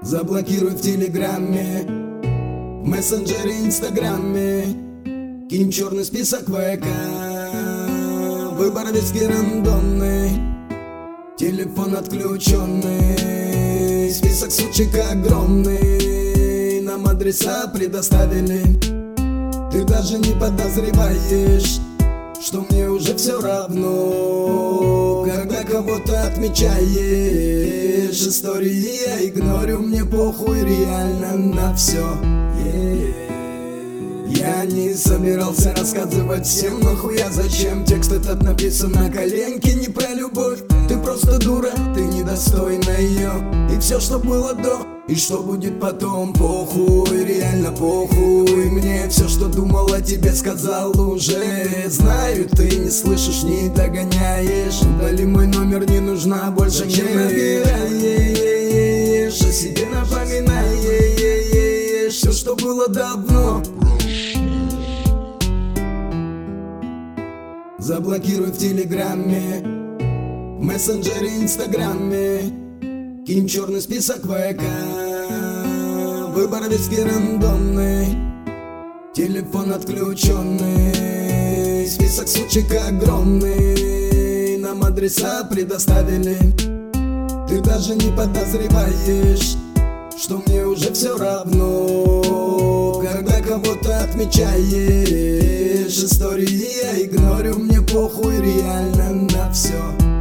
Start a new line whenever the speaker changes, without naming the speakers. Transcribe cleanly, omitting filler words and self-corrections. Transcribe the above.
Заблокируй в Телеграме, в мессенджере, Инстаграме. Кинь черный список ВК, выбор везде рандомный, телефон отключенный, список сучек огромный, нам адреса предоставили. Ты даже не подозреваешь, что мне уже все равно, когда кого-то отмечаешь. Истории я игнорю, мне похуй реально на все. Я не собирался рассказывать всем, нахуя зачем. Текст этот написан на коленке, не про любовь. Ты просто дура, ты недостойна ее. И все, что было до, и что будет потом, похуй, реально похуй. Мне все, что думал о тебе, сказал уже. Знаю, ты не слышишь, не догоняешь. Удали мой номер, не нужна больше. Зачем набираешь, о себе напоминаешь все, что было давно. Заблокируй в Телеграме, в мессенджере, Инстаграме. Кинь черный список ВК, выбор везде рандомный, телефон отключенный, список сучек огромный, нам адреса предоставили. Ты даже не подозреваешь, что мне уже все равно, когда кого-то отмечаешь. Истории я игнорю, мне похуй реально на все.